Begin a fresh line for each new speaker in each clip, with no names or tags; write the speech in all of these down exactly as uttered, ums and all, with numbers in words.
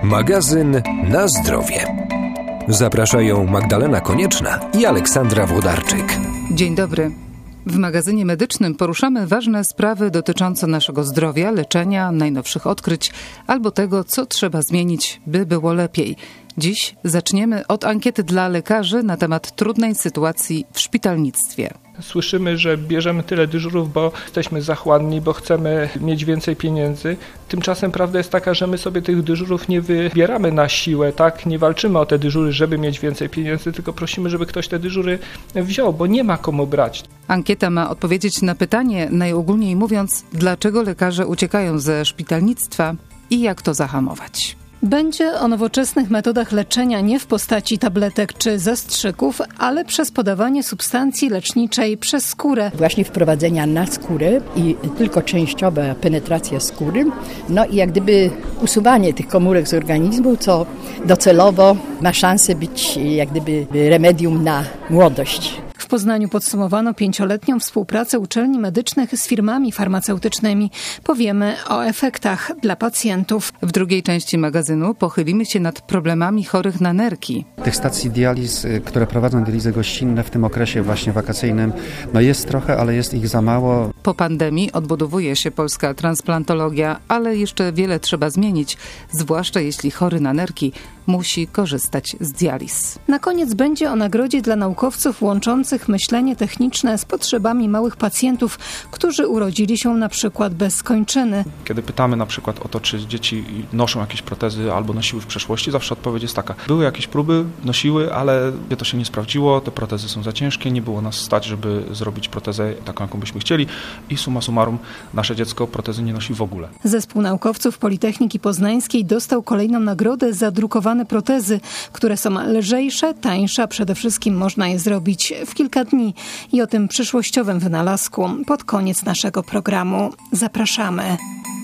Magazyn na zdrowie. Zapraszają Magdalena Konieczna i Aleksandra Włodarczyk.
Dzień dobry. W magazynie medycznym poruszamy ważne sprawy dotyczące naszego zdrowia, leczenia, najnowszych odkryć albo tego, co trzeba zmienić, by było lepiej. Dziś zaczniemy od ankiety dla lekarzy na temat trudnej sytuacji w szpitalnictwie.
Słyszymy, że bierzemy tyle dyżurów, bo jesteśmy zachłanni, bo chcemy mieć więcej pieniędzy. Tymczasem prawda jest taka, że my sobie tych dyżurów nie wybieramy na siłę, tak? Nie walczymy o te dyżury, żeby mieć więcej pieniędzy, tylko prosimy, żeby ktoś te dyżury wziął, bo nie ma komu brać.
Ankieta ma odpowiedzieć na pytanie, najogólniej mówiąc, dlaczego lekarze uciekają ze szpitalnictwa i jak to zahamować.
Będzie o nowoczesnych metodach leczenia nie w postaci tabletek czy zastrzyków, ale przez podawanie substancji leczniczej przez skórę.
Właśnie wprowadzenia na skórę i tylko częściowa penetracja skóry, no i jak gdyby usuwanie tych komórek z organizmu, co docelowo ma szansę być jak gdyby remedium na młodość.
W Poznaniu podsumowano pięcioletnią współpracę uczelni medycznych z firmami farmaceutycznymi. Powiemy o efektach dla pacjentów.
W drugiej części magazynu pochylimy się nad problemami chorych na nerki.
Tych stacji dializ, które prowadzą dializy gościnne w tym okresie właśnie wakacyjnym, no jest trochę, ale jest ich za mało.
Po pandemii odbudowuje się polska transplantologia, ale jeszcze wiele trzeba zmienić, zwłaszcza jeśli chory na nerki musi korzystać z dializ.
Na koniec będzie o nagrodzie dla naukowców łączących myślenie techniczne z potrzebami małych pacjentów, którzy urodzili się na przykład bez kończyny.
Kiedy pytamy na przykład o to, czy dzieci noszą jakieś protezy albo nosiły w przeszłości, zawsze odpowiedź jest taka. Były jakieś próby, nosiły, ale to się nie sprawdziło, te protezy są za ciężkie, nie było nas stać, żeby zrobić protezę taką, jaką byśmy chcieli i summa summarum nasze dziecko protezy nie nosi w ogóle.
Zespół naukowców Politechniki Poznańskiej dostał kolejną nagrodę za drukowane protezy, które są lżejsze, tańsze, a przede wszystkim można je zrobić w kilka dni. I o tym przyszłościowym wynalazku pod koniec naszego programu. Zapraszamy.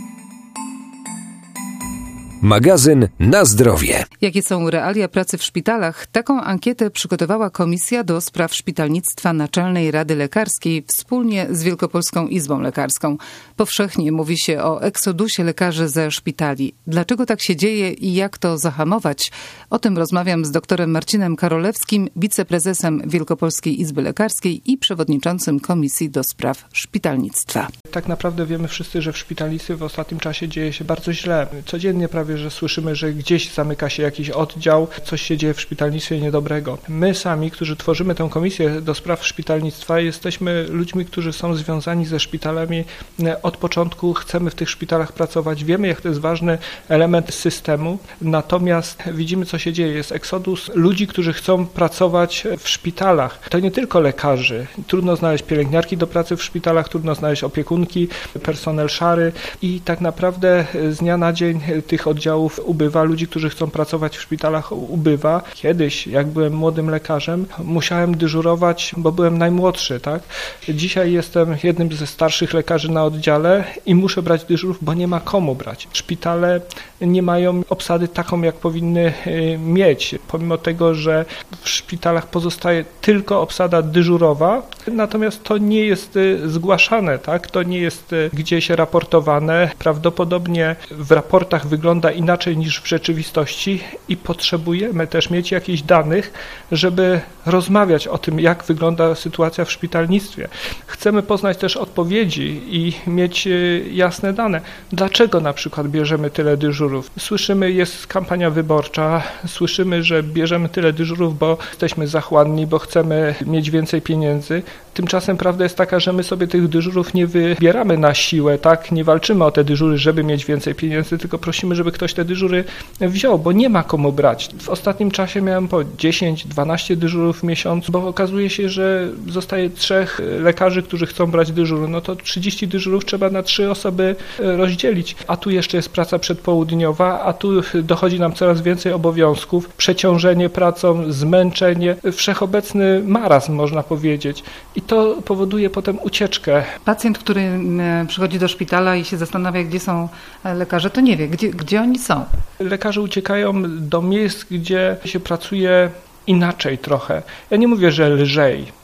Magazyn na zdrowie.
Jakie są realia pracy w szpitalach? Taką ankietę przygotowała Komisja do Spraw Szpitalnictwa Naczelnej Rady Lekarskiej wspólnie z Wielkopolską Izbą Lekarską. Powszechnie mówi się o eksodusie lekarzy ze szpitali. Dlaczego tak się dzieje i jak to zahamować? O tym rozmawiam z doktorem Marcinem Karolewskim, wiceprezesem Wielkopolskiej Izby Lekarskiej i przewodniczącym Komisji do Spraw Szpitalnictwa.
Tak naprawdę wiemy wszyscy, że w szpitalnictwie w ostatnim czasie dzieje się bardzo źle. Codziennie prawie że słyszymy, że gdzieś zamyka się jakiś oddział, coś się dzieje w szpitalnictwie niedobrego. My sami, którzy tworzymy tę komisję do spraw szpitalnictwa, jesteśmy ludźmi, którzy są związani ze szpitalami od początku, chcemy w tych szpitalach pracować, wiemy, jak to jest ważny element systemu, natomiast widzimy, co się dzieje. Jest eksodus ludzi, którzy chcą pracować w szpitalach. To nie tylko lekarzy. Trudno znaleźć pielęgniarki do pracy w szpitalach, trudno znaleźć opiekunki, personel szary i tak naprawdę z dnia na dzień tych oddziałów ubywa, ludzi, którzy chcą pracować w szpitalach ubywa. Kiedyś, jak byłem młodym lekarzem, musiałem dyżurować, bo byłem najmłodszy, tak? Dzisiaj jestem jednym ze starszych lekarzy na oddziale i muszę brać dyżurów, bo nie ma komu brać. Szpitale nie mają obsady taką, jak powinny mieć, pomimo tego, że w szpitalach pozostaje tylko obsada dyżurowa, natomiast to nie jest zgłaszane, tak? To nie jest gdzieś raportowane. Prawdopodobnie w raportach wygląda inaczej niż w rzeczywistości i potrzebujemy też mieć jakichś danych, żeby rozmawiać o tym, jak wygląda sytuacja w szpitalnictwie. Chcemy poznać też odpowiedzi i mieć jasne dane. Dlaczego na przykład bierzemy tyle dyżurów? Słyszymy, jest kampania wyborcza, słyszymy, że bierzemy tyle dyżurów, bo jesteśmy zachłanni, bo chcemy mieć więcej pieniędzy. Tymczasem prawda jest taka, że my sobie tych dyżurów nie wybieramy na siłę, tak? Nie walczymy o te dyżury, żeby mieć więcej pieniędzy, tylko prosimy, żeby ktoś te dyżury wziął, bo nie ma komu brać. W ostatnim czasie miałem po dziesięć dwanaście dyżurów w miesiącu, bo okazuje się, że zostaje trzech lekarzy, którzy chcą brać dyżury. No to trzydzieści dyżurów trzeba na trzy osoby rozdzielić. A tu jeszcze jest praca przedpołudniowa, a tu dochodzi nam coraz więcej obowiązków, przeciążenie pracą, zmęczenie, wszechobecny marazm, można powiedzieć. I to powoduje potem ucieczkę.
Pacjent, który przychodzi do szpitala i się zastanawia, gdzie są lekarze, to nie wie, gdzie, gdzie oni są.
Lekarze uciekają do miejsc, gdzie się pracuje inaczej trochę. Ja nie mówię, że lżej,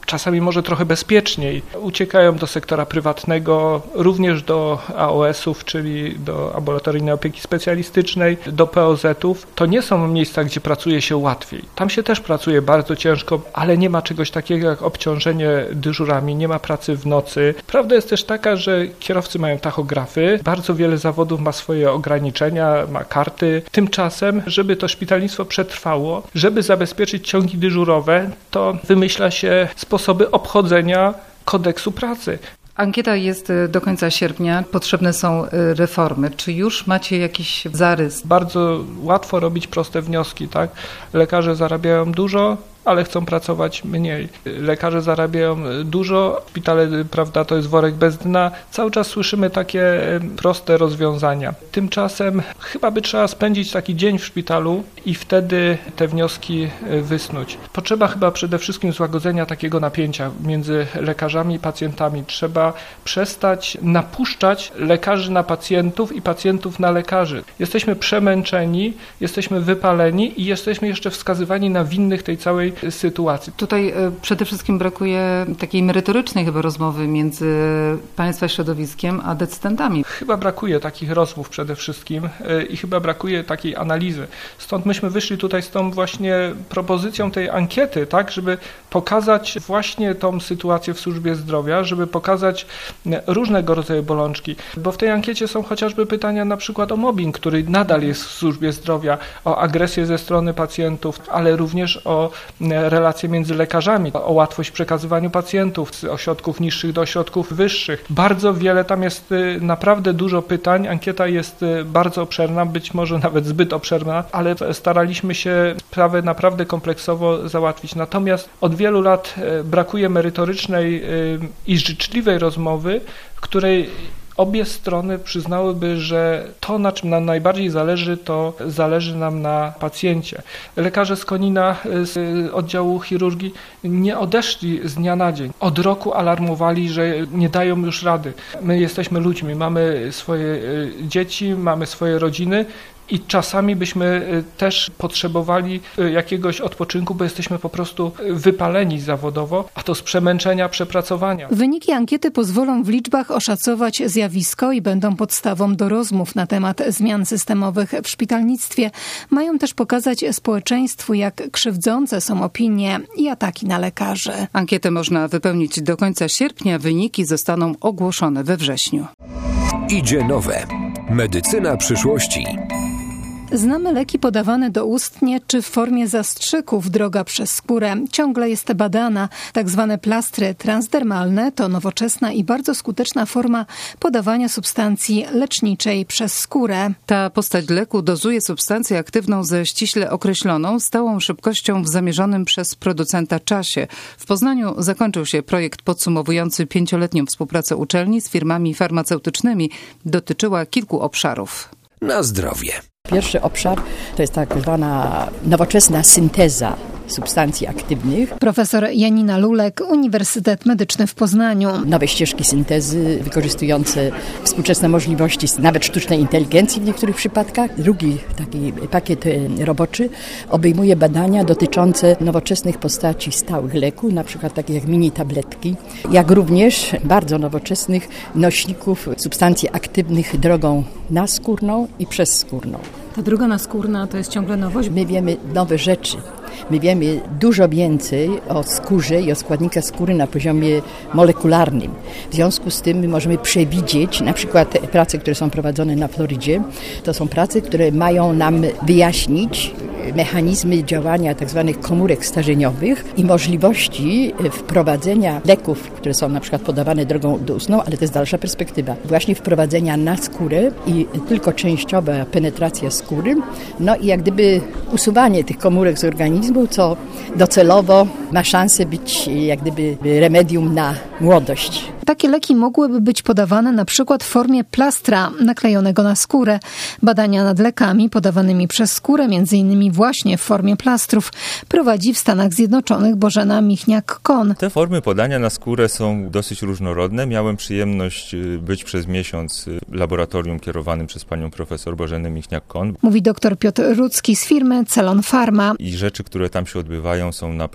czasami może trochę bezpieczniej. Uciekają do sektora prywatnego, również do A O S-ów, czyli do ambulatoryjnej opieki specjalistycznej, do P O Z-ów. To nie są miejsca, gdzie pracuje się łatwiej. Tam się też pracuje bardzo ciężko, ale nie ma czegoś takiego jak obciążenie dyżurami, nie ma pracy w nocy. Prawda jest też taka, że kierowcy mają tachografy, bardzo wiele zawodów ma swoje ograniczenia, ma karty. Tymczasem, żeby to szpitalnictwo przetrwało, żeby zabezpieczyć ciągi dyżurowe, to wymyśla się sposoby obchodzenia kodeksu pracy.
Ankieta jest do końca sierpnia. Potrzebne są reformy. Czy już macie jakiś zarys?
Bardzo łatwo robić proste wnioski, tak? Lekarze zarabiają dużo, ale chcą pracować mniej. Lekarze zarabiają dużo, szpitale, prawda, to jest worek bez dna. Cały czas słyszymy takie proste rozwiązania. Tymczasem chyba by trzeba spędzić taki dzień w szpitalu i wtedy te wnioski wysnuć. Potrzeba chyba przede wszystkim złagodzenia takiego napięcia między lekarzami i pacjentami. Trzeba przestać napuszczać lekarzy na pacjentów i pacjentów na lekarzy. Jesteśmy przemęczeni, jesteśmy wypaleni i jesteśmy jeszcze wskazywani na winnych tej całej sytuacji.
Tutaj przede wszystkim brakuje takiej merytorycznej chyba rozmowy między Państwa środowiskiem a decydentami.
Chyba brakuje takich rozmów przede wszystkim i chyba brakuje takiej analizy. Stąd myśmy wyszli tutaj z tą właśnie propozycją tej ankiety, tak, żeby pokazać właśnie tą sytuację w służbie zdrowia, żeby pokazać różnego rodzaju bolączki, bo w tej ankiecie są chociażby pytania na przykład o mobbing, który nadal jest w służbie zdrowia, o agresję ze strony pacjentów, ale również o relacje między lekarzami, o łatwość w przekazywaniu pacjentów z ośrodków niższych do ośrodków wyższych. Bardzo wiele, tam jest naprawdę dużo pytań, ankieta jest bardzo obszerna, być może nawet zbyt obszerna, ale staraliśmy się sprawę naprawdę kompleksowo załatwić. Natomiast od wielu lat brakuje merytorycznej i życzliwej rozmowy, w której obie strony przyznałyby, że to, na czym nam najbardziej zależy, to zależy nam na pacjencie. Lekarze z Konina, z oddziału chirurgii nie odeszli z dnia na dzień. Od roku alarmowali, że nie dają już rady. My jesteśmy ludźmi, mamy swoje dzieci, mamy swoje rodziny, i czasami byśmy też potrzebowali jakiegoś odpoczynku, bo jesteśmy po prostu wypaleni zawodowo, a to z przemęczenia, przepracowania.
Wyniki ankiety pozwolą w liczbach oszacować zjawisko i będą podstawą do rozmów na temat zmian systemowych w szpitalnictwie. Mają też pokazać społeczeństwu, jak krzywdzące są opinie i ataki na lekarzy.
Ankietę można wypełnić do końca sierpnia. Wyniki zostaną ogłoszone we wrześniu.
Idzie nowe. Medycyna przyszłości.
Znamy leki podawane doustnie czy w formie zastrzyków. Droga przez skórę ciągle jest badana. Tak zwane plastry transdermalne to nowoczesna i bardzo skuteczna forma podawania substancji leczniczej przez skórę.
Ta postać leku dozuje substancję aktywną ze ściśle określoną, stałą szybkością w zamierzonym przez producenta czasie. W Poznaniu zakończył się projekt podsumowujący pięcioletnią współpracę uczelni z firmami farmaceutycznymi. Dotyczyła kilku obszarów.
Na zdrowie.
Pierwszy obszar to jest tak zwana nowoczesna synteza substancji aktywnych.
Profesor Janina Lulek, Uniwersytet Medyczny w Poznaniu.
Nowe ścieżki syntezy wykorzystujące współczesne możliwości, nawet sztucznej inteligencji w niektórych przypadkach. Drugi taki pakiet roboczy obejmuje badania dotyczące nowoczesnych postaci stałych leków, na przykład takich jak mini tabletki, jak również bardzo nowoczesnych nośników substancji aktywnych drogą naskórną i przezskórną.
Ta droga naskórna to jest ciągle nowość.
My wiemy nowe rzeczy. My wiemy dużo więcej o skórze i o składnikach skóry na poziomie molekularnym. W związku z tym my możemy przewidzieć, na przykład te prace, które są prowadzone na Florydzie, to są prace, które mają nam wyjaśnić mechanizmy działania tzw. komórek starzeniowych i możliwości wprowadzenia leków, które są na przykład podawane drogą doustną, ale to jest dalsza perspektywa. Właśnie wprowadzenia na skórę i tylko częściowa penetracja skóry, no i jak gdyby usuwanie tych komórek z organizmu, co docelowo ma szansę być jak gdyby remedium na młodość.
Takie leki mogłyby być podawane na przykład w formie plastra naklejonego na skórę. Badania nad lekami podawanymi przez skórę, między innymi właśnie w formie plastrów, prowadzi w Stanach Zjednoczonych Bożena Michniak-Kon.
Te formy podania na skórę są dosyć różnorodne. Miałem przyjemność być przez miesiąc w laboratorium kierowanym przez panią profesor Bożenę Michniak-Kon.
Mówi dr Piotr Rudzki z firmy Celon Pharma.
I rzeczy, które tam się odbywają, są naprawdę niesamowite.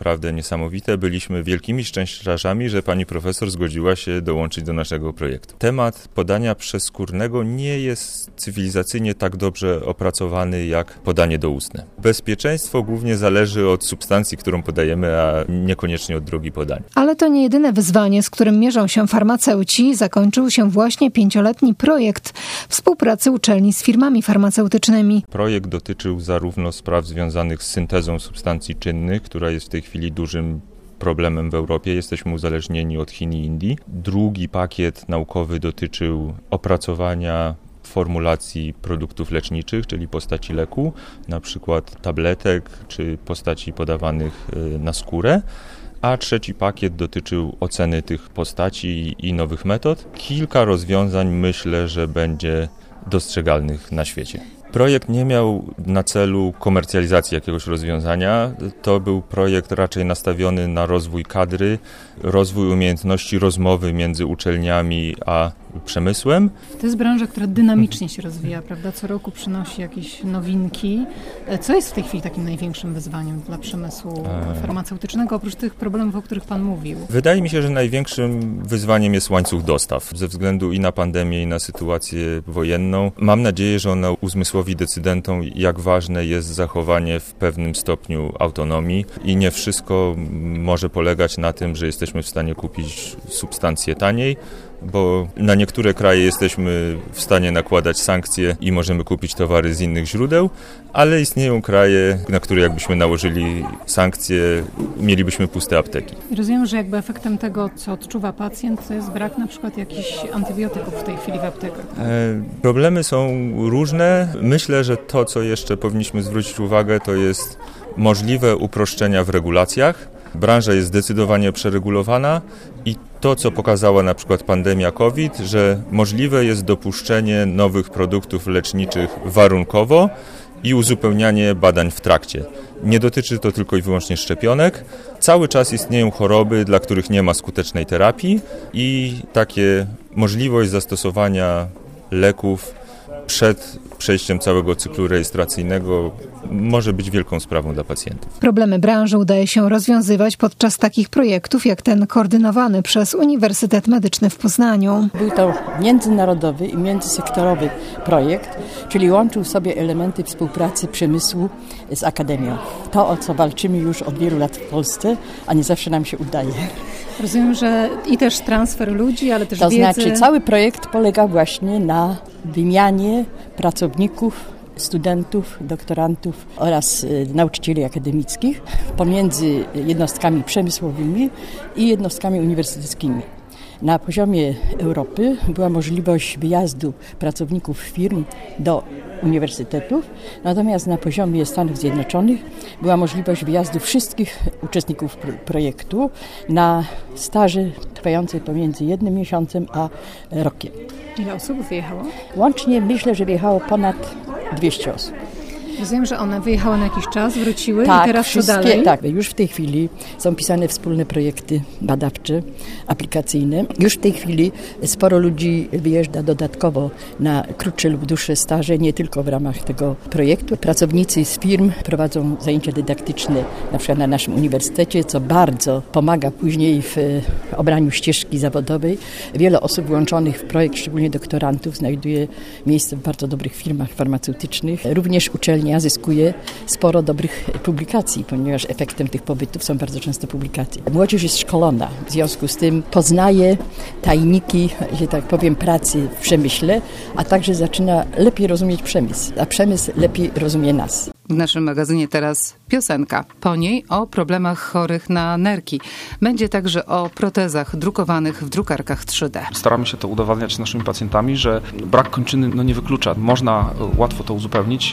niesamowite. Byliśmy wielkimi szczęściarzami, że pani profesor zgodziła się dołączyć do naszego projektu. Temat podania przezskórnego nie jest cywilizacyjnie tak dobrze opracowany jak podanie doustne. Bezpieczeństwo głównie zależy od substancji, którą podajemy, a niekoniecznie od drogi podania.
Ale to nie jedyne wyzwanie, z którym mierzą się farmaceuci. Zakończył się właśnie pięcioletni projekt współpracy uczelni z firmami farmaceutycznymi.
Projekt dotyczył zarówno spraw związanych z syntezą substancji czynnych, która jest w tej chwili dużym problemem w Europie. Jesteśmy uzależnieni od Chin i Indii. Drugi pakiet naukowy dotyczył opracowania formulacji produktów leczniczych, czyli postaci leku, na przykład tabletek czy postaci podawanych na skórę. A trzeci pakiet dotyczył oceny tych postaci i nowych metod. Kilka rozwiązań myślę, że będzie dostrzegalnych na świecie. Projekt nie miał na celu komercjalizacji jakiegoś rozwiązania. To był projekt raczej nastawiony na rozwój kadry, rozwój umiejętności rozmowy między uczelniami a przemysłem.
To jest branża, która dynamicznie się rozwija, prawda? Co roku przynosi jakieś nowinki. Co jest w tej chwili takim największym wyzwaniem dla przemysłu farmaceutycznego, oprócz tych problemów, o których pan mówił?
Wydaje mi się, że największym wyzwaniem jest łańcuch dostaw. Ze względu i na pandemię, i na sytuację wojenną. Mam nadzieję, że ona uzmysłowi decydentom, jak ważne jest zachowanie w pewnym stopniu autonomii i nie wszystko może polegać na tym, że jesteśmy w stanie kupić substancje taniej, bo na niektóre kraje jesteśmy w stanie nakładać sankcje i możemy kupić towary z innych źródeł, ale istnieją kraje, na które jakbyśmy nałożyli sankcje, mielibyśmy puste apteki.
Rozumiem, że jakby efektem tego, co odczuwa pacjent, to jest brak na przykład jakichś antybiotyków w tej chwili w aptekach.
E, problemy są różne. Myślę, że to, co jeszcze powinniśmy zwrócić uwagę, to jest możliwe uproszczenia w regulacjach. Branża jest zdecydowanie przeregulowana i to, co pokazała na przykład pandemia COVID, że możliwe jest dopuszczenie nowych produktów leczniczych warunkowo i uzupełnianie badań w trakcie. Nie dotyczy to tylko i wyłącznie szczepionek. Cały czas istnieją choroby, dla których nie ma skutecznej terapii i takie możliwość zastosowania leków przed przejściem całego cyklu rejestracyjnego może być wielką sprawą dla pacjentów.
Problemy branży udaje się rozwiązywać podczas takich projektów jak ten koordynowany przez Uniwersytet Medyczny w Poznaniu.
Był to międzynarodowy i międzysektorowy projekt, czyli łączył w sobie elementy współpracy przemysłu z akademią. To, o co walczymy już od wielu lat w Polsce, a nie zawsze nam się udaje.
Rozumiem, że i też transfer ludzi, ale też
to
wiedzy.
To znaczy cały projekt polegał właśnie na wymianie pracowników, studentów, doktorantów oraz y, nauczycieli akademickich pomiędzy jednostkami przemysłowymi i jednostkami uniwersyteckimi. Na poziomie Europy była możliwość wyjazdu pracowników firm do uniwersytetów, natomiast na poziomie Stanów Zjednoczonych była możliwość wyjazdu wszystkich uczestników projektu na staże trwające pomiędzy jednym miesiącem a rokiem.
Ile osób wyjechało?
Łącznie myślę, że wyjechało ponad dwieście osób.
Rozumiem, że one wyjechały na jakiś czas, wróciły
tak,
i teraz
wszystkie,
co dalej?
Tak, już w tej chwili są pisane wspólne projekty badawcze, aplikacyjne. Już w tej chwili sporo ludzi wyjeżdża dodatkowo na krótsze lub dłuższe staże, nie tylko w ramach tego projektu. Pracownicy z firm prowadzą zajęcia dydaktyczne na przykład na naszym uniwersytecie, co bardzo pomaga później w obraniu ścieżki zawodowej. Wiele osób włączonych w projekt, szczególnie doktorantów, znajduje miejsce w bardzo dobrych firmach farmaceutycznych. Również uczelnia zyskuje sporo dobrych publikacji, ponieważ efektem tych pobytów są bardzo często publikacje. Młodzież jest szkolona, w związku z tym poznaje tajniki, że tak powiem, pracy w przemyśle, a także zaczyna lepiej rozumieć przemysł, a przemysł lepiej rozumie nas.
W naszym magazynie teraz piosenka. Po niej o problemach chorych na nerki. Będzie także o protezach drukowanych w drukarkach trzy D.
Staramy się to udowadniać z naszymi pacjentami, że brak kończyny no, nie wyklucza. Można łatwo to uzupełnić.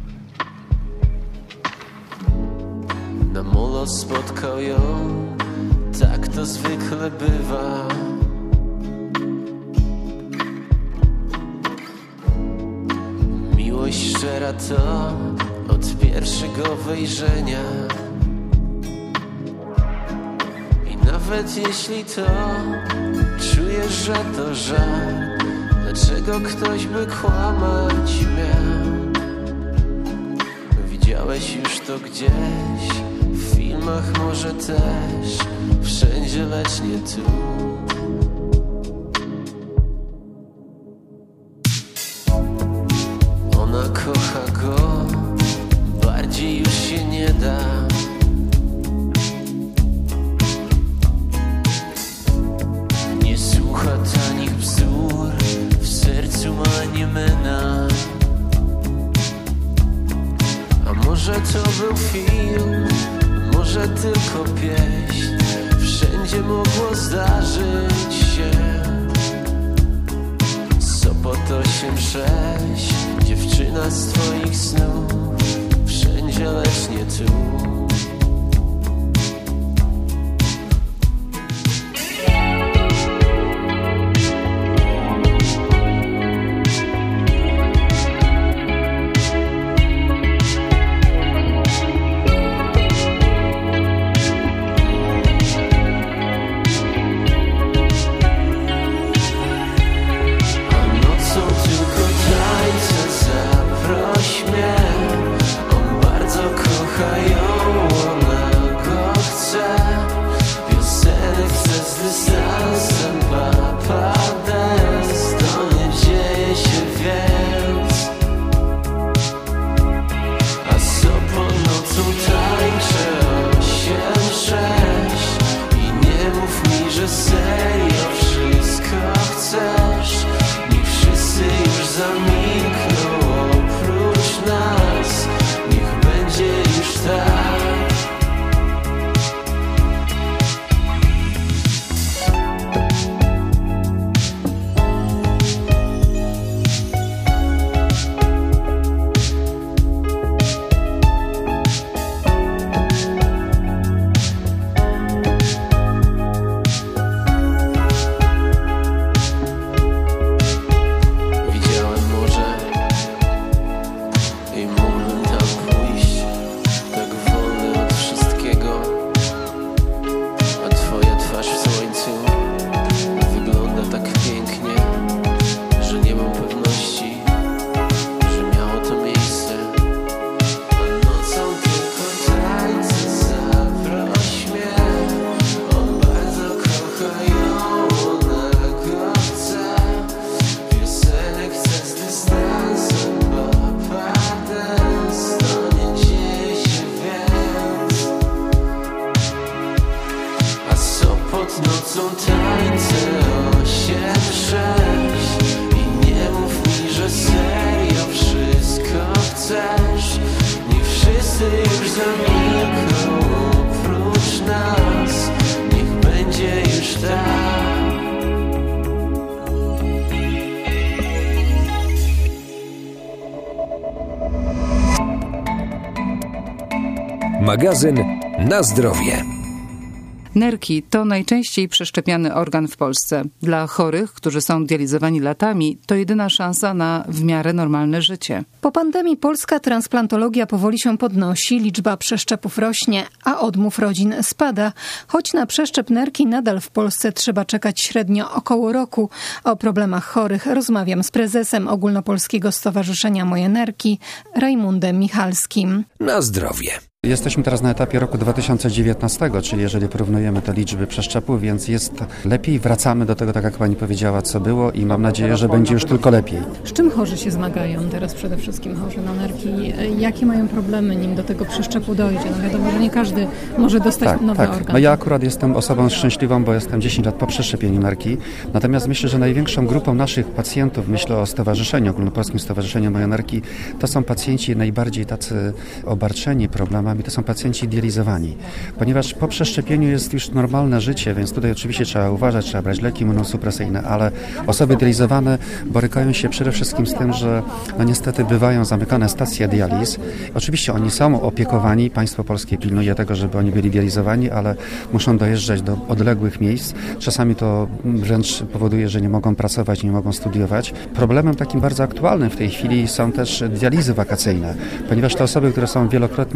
Na molo spotkał ją, tak to zwykle bywa. Miłość szczera to od pierwszego wejrzenia. I nawet jeśli to czujesz, że to żal, dlaczego ktoś by kłamać miał? Widziałeś już to gdzieś w filmie filmach może też, wszędzie lecz nie tu. Ona kocha go, bardziej już się nie da. Nie słucha tanich bzdur, w sercu ma niemena. A może to był film, może tylko pieśń. Wszędzie mogło zdarzyć się. Sopot osiem sześć, dziewczyna z twoich snów, wszędzie lecz nie tu.
Magazyn Na zdrowie.
Nerki to najczęściej przeszczepiany organ w Polsce. Dla chorych, którzy są dializowani latami, to jedyna szansa na w miarę normalne życie.
Po pandemii polska transplantologia powoli się podnosi, liczba przeszczepów rośnie, a odmów rodzin spada. Choć na przeszczep nerki nadal w Polsce trzeba czekać średnio około roku. O problemach chorych rozmawiam z prezesem Ogólnopolskiego Stowarzyszenia Moje Nerki, Rajmundem Michalskim.
Na zdrowie.
Jesteśmy teraz na etapie roku dwa tysiące dziewiętnastego, czyli jeżeli porównujemy te liczby przeszczepów, więc jest lepiej. Wracamy do tego, tak jak pani powiedziała, co było i mam nadzieję, że będzie już tylko lepiej.
Z czym chorzy się zmagają teraz przede wszystkim chorzy na nerki? Jakie mają problemy, nim do tego przeszczepu dojdzie? No wiadomo, że nie każdy może dostać
tak,
nowy
tak.
organ.
No ja akurat jestem osobą szczęśliwą, bo jestem dziesięć lat po przeszczepieniu nerki. Natomiast myślę, że największą grupą naszych pacjentów, myślę o Stowarzyszeniu, Ogólnopolskim Stowarzyszeniu Moje Nerki, to są pacjenci najbardziej tacy obarczeni problemami, to są pacjenci dializowani. Ponieważ po przeszczepieniu jest już normalne życie, więc tutaj oczywiście trzeba uważać, trzeba brać leki immunosupresyjne, ale osoby dializowane borykają się przede wszystkim z tym, że no niestety bywają zamykane stacje dializ. Oczywiście oni są opiekowani, państwo polskie pilnuje tego, żeby oni byli dializowani, ale muszą dojeżdżać do odległych miejsc. Czasami to wręcz powoduje, że nie mogą pracować, nie mogą studiować. Problemem takim bardzo aktualnym w tej chwili są też dializy wakacyjne, ponieważ te osoby, które są wielokrotnie dializowane,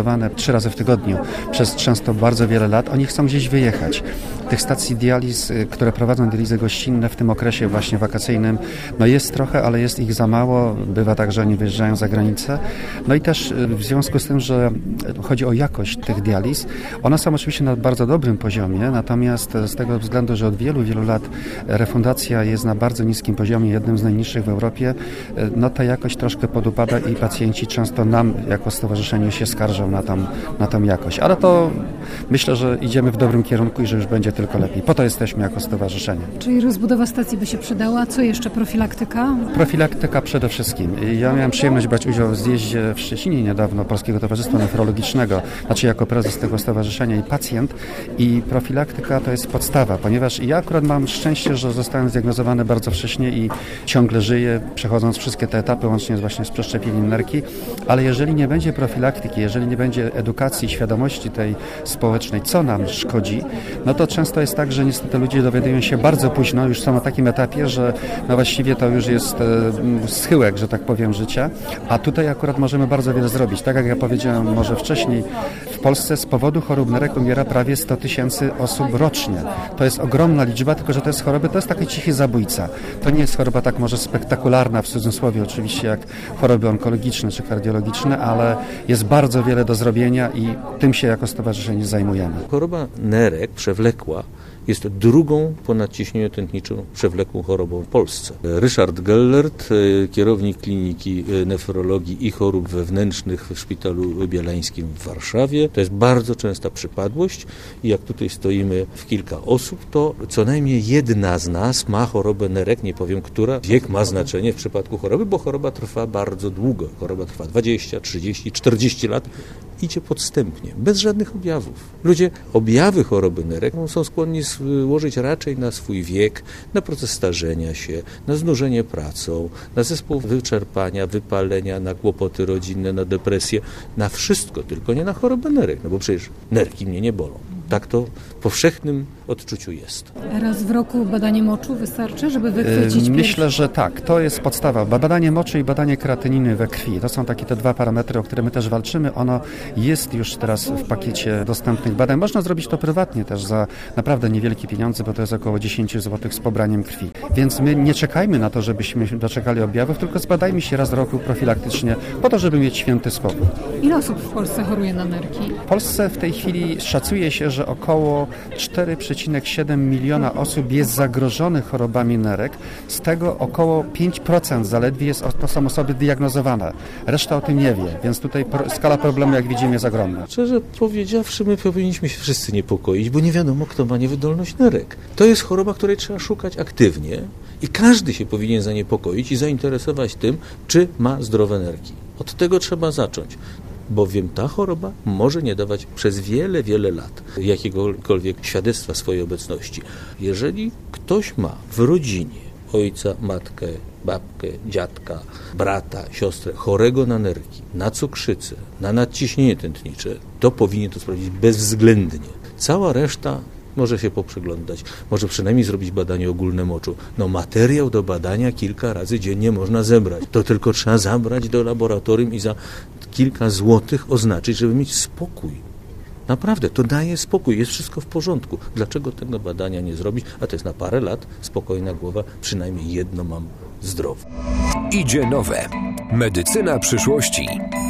dializowane trzy razy w tygodniu przez często bardzo wiele lat, oni chcą gdzieś wyjechać. Tych stacji dializ, które prowadzą dializy gościnne w tym okresie właśnie wakacyjnym, no jest trochę, ale jest ich za mało. Bywa tak, że oni wyjeżdżają za granicę. No i też w związku z tym, że chodzi o jakość tych dializ, one są oczywiście na bardzo dobrym poziomie, natomiast z tego względu, że od wielu, wielu lat refundacja jest na bardzo niskim poziomie, jednym z najniższych w Europie, no ta jakość troszkę podupada i pacjenci często nam jako stowarzyszeniu się skarżą na tą, na tą jakość. Ale to myślę, że idziemy w dobrym kierunku i że już będzie tylko lepiej. Po to jesteśmy jako stowarzyszenie.
Czyli rozbudowa stacji by się przydała. Co jeszcze? Profilaktyka?
Profilaktyka przede wszystkim. Ja miałem przyjemność brać udział w zjeździe w Szczecinie niedawno Polskiego Towarzystwa Nefrologicznego, znaczy jako prezes tego stowarzyszenia i pacjent, i profilaktyka to jest podstawa, ponieważ ja akurat mam szczęście, że zostałem zdiagnozowany bardzo wcześnie i ciągle żyję, przechodząc wszystkie te etapy, łącznie właśnie z przeszczepieniem nerki, ale jeżeli nie będzie profilaktyki, jeżeli nie będzie edukacji, świadomości tej społecznej, co nam szkodzi, no to często jest tak, że niestety ludzie dowiadują się bardzo późno, już są na takim etapie, że no właściwie to już jest e, schyłek, że tak powiem, życia, a tutaj akurat możemy bardzo wiele zrobić. Tak jak ja powiedziałem może wcześniej, w Polsce z powodu chorób nerek umiera prawie sto tysięcy osób rocznie. To jest ogromna liczba, tylko że to jest choroby, to jest taki cichy zabójca. To nie jest choroba tak może spektakularna w cudzysłowie oczywiście jak choroby onkologiczne czy kardiologiczne, ale jest bardzo wiele do zrobienia i tym się jako stowarzyszenie zajmujemy.
Choroba nerek przewlekła jest drugą po nadciśnieniu tętniczym przewlekłą chorobą w Polsce. Ryszard Gellert, kierownik Kliniki Nefrologii i Chorób Wewnętrznych w Szpitalu Bielańskim w Warszawie. To jest bardzo częsta przypadłość i jak tutaj stoimy w kilka osób, to co najmniej jedna z nas ma chorobę nerek, nie powiem która. Wiek ma znaczenie w przypadku choroby, bo choroba trwa bardzo długo. Choroba trwa dwadzieścia, trzydzieści, czterdzieści lat. Idzie podstępnie, bez żadnych objawów. Ludzie objawy choroby nerek są skłonni złożyć raczej na swój wiek, na proces starzenia się, na znużenie pracą, na zespół wyczerpania, wypalenia, na kłopoty rodzinne, na depresję, na wszystko, tylko nie na chorobę nerek, no bo przecież nerki mnie nie bolą. Tak to w powszechnym odczuciu jest.
Raz w roku badanie moczu wystarczy, żeby wychwycić...
Myślę, że tak. To jest podstawa. Badanie moczu i badanie kreatyniny we krwi. To są takie te dwa parametry, o które my też walczymy. Ono jest już teraz w pakiecie dostępnych badań. Można zrobić to prywatnie też za naprawdę niewielkie pieniądze, bo to jest około dziesięć złotych z pobraniem krwi. Więc my nie czekajmy na to, żebyśmy doczekali objawów, tylko zbadajmy się raz w roku profilaktycznie po to, żeby mieć święty spokój.
Ile osób w Polsce choruje na nerki?
W Polsce w tej chwili szacuje się, że około cztery przecinek siedem miliona osób jest zagrożonych chorobami nerek. Z tego około pięć procent zaledwie jest, to są osoby diagnozowane. Reszta o tym nie wie, więc tutaj skala problemu, jak widzimy, jest ogromna.
Szczerze powiedziawszy, my powinniśmy się wszyscy niepokoić, bo nie wiadomo, kto ma niewydolność nerek. To jest choroba, której trzeba szukać aktywnie i każdy się powinien zaniepokoić i zainteresować tym, czy ma zdrowe nerki. Od tego trzeba zacząć. Bowiem ta choroba może nie dawać przez wiele, wiele lat jakiegokolwiek świadectwa swojej obecności. Jeżeli ktoś ma w rodzinie ojca, matkę, babkę, dziadka, brata, siostrę chorego na nerki, na cukrzycę, na nadciśnienie tętnicze, to powinien to sprawdzić bezwzględnie. Cała reszta może się poprzyglądać, może przynajmniej zrobić badanie ogólne moczu. No materiał do badania kilka razy dziennie można zebrać. To tylko trzeba zabrać do laboratorium i za kilka złotych oznaczyć, żeby mieć spokój. Naprawdę, to daje spokój, jest wszystko w porządku. Dlaczego tego badania nie zrobić? A to jest na parę lat, spokojna głowa, przynajmniej jedno mam zdrowe.
Idzie nowe. Medycyna przyszłości.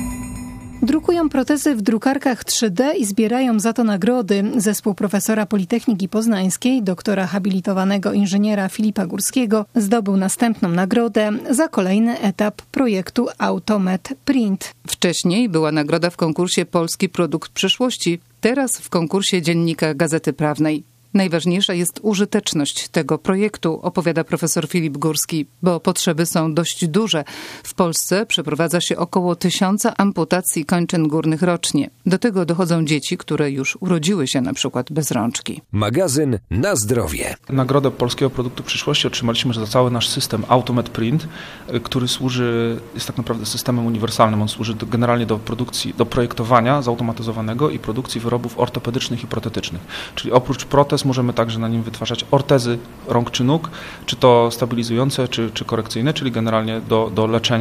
Drukują protezy w drukarkach trzy D i zbierają za to nagrody. Zespół profesora Politechniki Poznańskiej, doktora habilitowanego inżyniera Filipa Górskiego zdobył następną nagrodę za kolejny etap projektu AutoMed Print.
Wcześniej była nagroda w konkursie Polski Produkt Przyszłości, teraz w konkursie Dziennika Gazety Prawnej. Najważniejsza jest użyteczność tego projektu, opowiada profesor Filip Górski, bo potrzeby są dość duże. W Polsce przeprowadza się około tysiąca amputacji kończyn górnych rocznie. Do tego dochodzą dzieci, które już urodziły się na przykład bez rączki.
Magazyn Na Zdrowie.
Nagrodę Polskiego Produktu Przyszłości otrzymaliśmy za cały nasz system AutoMed Print, który służy, jest tak naprawdę systemem uniwersalnym. On służy do, generalnie do produkcji, do projektowania zautomatyzowanego i produkcji wyrobów ortopedycznych i protetycznych. Czyli oprócz protez możemy także na nim wytwarzać ortezy rąk czy nóg, czy to stabilizujące, czy, czy korekcyjne, czyli generalnie do, do leczenia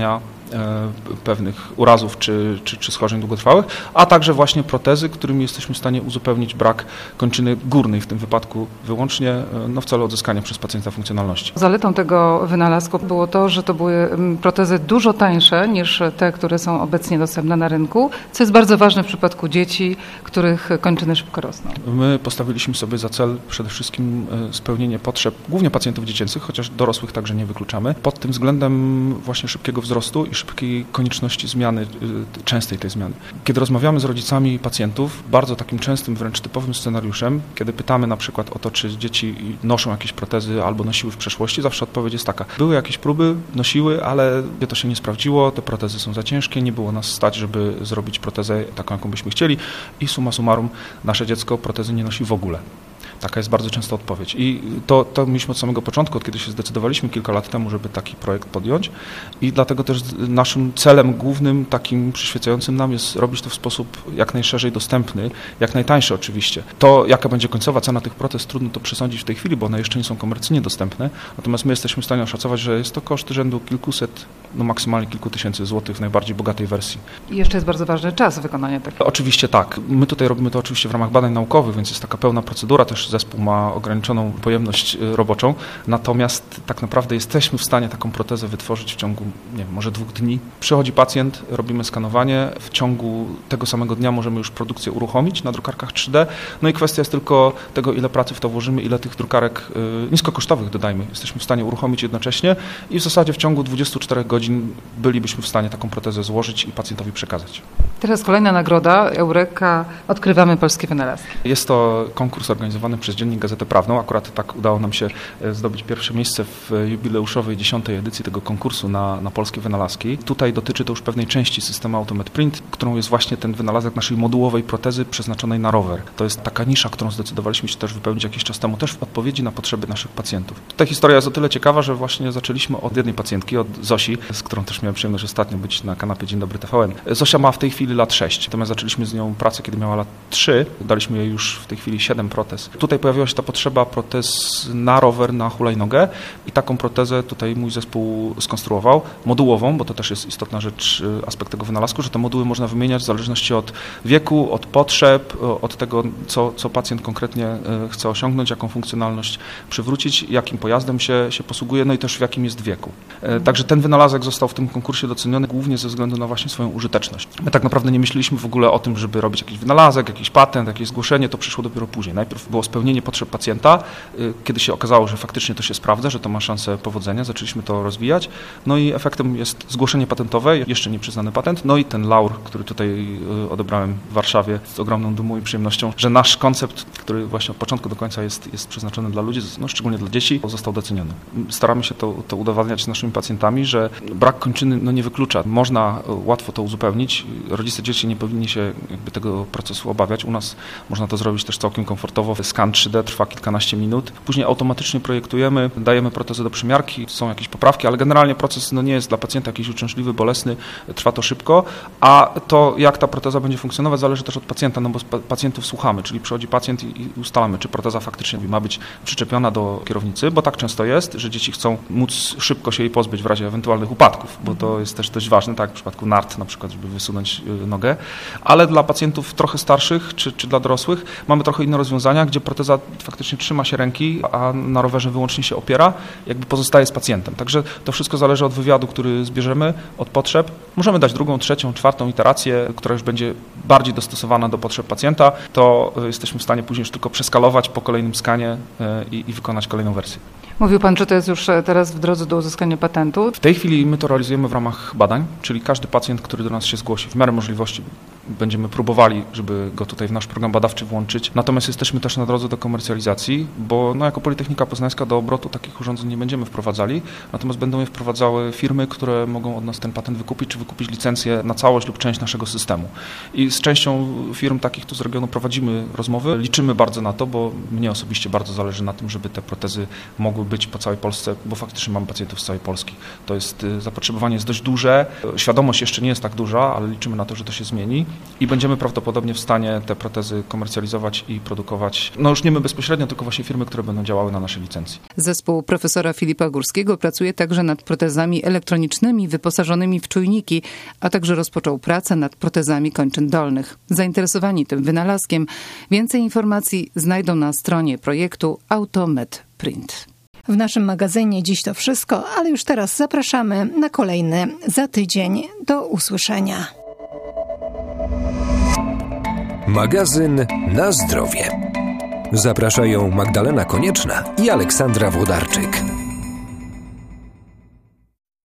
pewnych urazów czy, czy, czy schorzeń długotrwałych, a także właśnie protezy, którymi jesteśmy w stanie uzupełnić brak kończyny górnej, w tym wypadku wyłącznie no, w celu odzyskania przez pacjenta funkcjonalności.
Zaletą tego wynalazku było to, że to były protezy dużo tańsze niż te, które są obecnie dostępne na rynku, co jest bardzo ważne w przypadku dzieci, których kończyny szybko rosną.
My postawiliśmy sobie za cel przede wszystkim spełnienie potrzeb głównie pacjentów dziecięcych, chociaż dorosłych także nie wykluczamy, pod tym względem właśnie szybkiego wzrostu i szybkiej konieczności zmiany, częstej tej zmiany. Kiedy rozmawiamy z rodzicami pacjentów, bardzo takim częstym, wręcz typowym scenariuszem, kiedy pytamy na przykład o to, czy dzieci noszą jakieś protezy albo nosiły w przeszłości, zawsze odpowiedź jest taka. Były jakieś próby, nosiły, ale to się nie sprawdziło, te protezy są za ciężkie, nie było nas stać, żeby zrobić protezę taką, jaką byśmy chcieli i summa summarum nasze dziecko protezy nie nosi w ogóle. Taka jest bardzo często odpowiedź. I to, to mieliśmy od samego początku, od kiedy się zdecydowaliśmy kilka lat temu, żeby taki projekt podjąć. I dlatego też naszym celem głównym, takim przyświecającym nam jest robić to w sposób jak najszerzej dostępny, jak najtańszy oczywiście. To, jaka będzie końcowa cena tych protez, trudno to przesądzić w tej chwili, bo one jeszcze nie są komercyjnie dostępne. Natomiast my jesteśmy w stanie oszacować, że jest to koszt rzędu kilkuset, no maksymalnie kilku tysięcy złotych w najbardziej bogatej wersji.
I jeszcze jest bardzo ważny czas wykonania takiego.
Oczywiście tak. My tutaj robimy to oczywiście w ramach badań naukowych, więc jest taka pełna procedura, też zespół ma ograniczoną pojemność roboczą, natomiast tak naprawdę jesteśmy w stanie taką protezę wytworzyć w ciągu, nie wiem, może dwóch dni. Przychodzi pacjent, robimy skanowanie, w ciągu tego samego dnia możemy już produkcję uruchomić na drukarkach trzy D, no i kwestia jest tylko tego, ile pracy w to włożymy, ile tych drukarek y, niskokosztowych dodajmy. Jesteśmy w stanie uruchomić jednocześnie i w zasadzie w ciągu dwudziestu czterech godzin bylibyśmy w stanie taką protezę złożyć i pacjentowi przekazać.
Teraz kolejna nagroda, Eureka, odkrywamy polskie wynalazki.
Jest to konkurs organizowany przez Dziennik Gazetę Prawną. Akurat tak udało nam się zdobyć pierwsze miejsce w jubileuszowej dziesiątej edycji tego konkursu na, na polskie wynalazki. Tutaj dotyczy to już pewnej części systemu Automed Print, którą jest właśnie ten wynalazek naszej modułowej protezy przeznaczonej na rower. To jest taka nisza, którą zdecydowaliśmy się też wypełnić jakiś czas temu, też w odpowiedzi na potrzeby naszych pacjentów. Ta historia jest o tyle ciekawa, że właśnie zaczęliśmy od jednej pacjentki, od Zosi, z którą też miałem przyjemność ostatnio być na kanapie Dzień Dobry T V N. Zosia ma w tej chwili lat sześć, natomiast zaczęliśmy z nią pracę, kiedy miała lat trzy. Daliśmy jej już w tej chwili siedem protez. Tutaj pojawiła się ta potrzeba protez na rower, na hulajnogę i taką protezę tutaj mój zespół skonstruował, modułową, bo to też jest istotna rzecz, aspekt tego wynalazku, że te moduły można wymieniać w zależności od wieku, od potrzeb, od tego, co, co pacjent konkretnie chce osiągnąć, jaką funkcjonalność przywrócić, jakim pojazdem się, się posługuje, no i też w jakim jest wieku. Także ten wynalazek został w tym konkursie doceniony głównie ze względu na właśnie swoją użyteczność. My tak naprawdę nie myśleliśmy w ogóle o tym, żeby robić jakiś wynalazek, jakiś patent, jakieś zgłoszenie, to przyszło dopiero później. Najpierw było spełnienie potrzeb pacjenta, kiedy się okazało, że faktycznie to się sprawdza, że to ma szansę powodzenia, zaczęliśmy to rozwijać, no i efektem jest zgłoszenie patentowe, jeszcze nie przyznany patent, no i ten laur, który tutaj odebrałem w Warszawie z ogromną dumą i przyjemnością, że nasz koncept, który właśnie od początku do końca jest, jest przeznaczony dla ludzi, no szczególnie dla dzieci, został doceniony. Staramy się to, to udowadniać z naszymi pacjentami, że brak kończyny no, nie wyklucza. Można łatwo to uzupełnić. Rodzice dzieci nie powinni się jakby tego procesu obawiać. U nas można to zrobić też całkiem komfortowo. Skan trzy D trwa kilkanaście minut. Później automatycznie projektujemy, dajemy protezę do przymiarki, są jakieś poprawki, ale generalnie proces no, nie jest dla pacjenta jakiś uciążliwy, bolesny, trwa to szybko, a to jak ta proteza będzie funkcjonować zależy też od pacjenta, no bo pacjentów słuchamy, czyli przychodzi pacjent i ustalamy, czy proteza faktycznie ma być przyczepiona do kierownicy, bo tak często jest, że dzieci chcą móc szybko się jej pozbyć w razie ewentualnych upadków, bo to jest też dość ważne, tak jak w przypadku nart na przykład, żeby wysunąć nogę, ale dla pacjentów trochę starszych czy, czy dla dorosłych mamy trochę inne rozwiązania, gdzie proteza faktycznie trzyma się ręki, a na rowerze wyłącznie się opiera, jakby pozostaje z pacjentem. Także to wszystko zależy od wywiadu, który zbierzemy, od potrzeb. Możemy dać drugą, trzecią, czwartą iterację, która już będzie bardziej dostosowana do potrzeb pacjenta, to jesteśmy w stanie później już tylko przeskalować po kolejnym skanie i, i wykonać kolejną wersję.
Mówił Pan, że to jest już teraz w drodze do uzyskania patentu.
W tej chwili my to realizujemy w ramach badań, czyli każdy pacjent, który do nas się zgłosi, w miarę możliwości będziemy próbowali, żeby go tutaj w nasz program badawczy włączyć. Natomiast jesteśmy też na drodze do komercjalizacji, bo no, jako Politechnika Poznańska do obrotu takich urządzeń nie będziemy wprowadzali, natomiast będą je wprowadzały firmy, które mogą od nas ten patent wykupić, czy wykupić licencję na całość lub część naszego systemu. I z częścią firm takich tu z regionu prowadzimy rozmowy. Liczymy bardzo na to, bo mnie osobiście bardzo zależy na tym, żeby te protezy mogły być po całej Polsce, bo faktycznie mamy pacjentów z całej Polski. To jest, zapotrzebowanie jest dość duże, świadomość jeszcze nie jest tak duża, ale liczymy na to, że to się zmieni. i będziemy prawdopodobnie w stanie te protezy komercjalizować i produkować, no już nie my bezpośrednio, tylko właśnie firmy, które będą działały na naszej licencji.
Zespół profesora Filipa Górskiego pracuje także nad protezami elektronicznymi wyposażonymi w czujniki, a także rozpoczął pracę nad protezami kończyn dolnych. Zainteresowani tym wynalazkiem więcej informacji znajdą na stronie projektu Automed Print.
W naszym magazynie dziś to wszystko, ale już teraz zapraszamy na kolejny za tydzień. Do usłyszenia.
Magazyn na zdrowie. Zapraszają Magdalena Konieczna i Aleksandra Włodarczyk.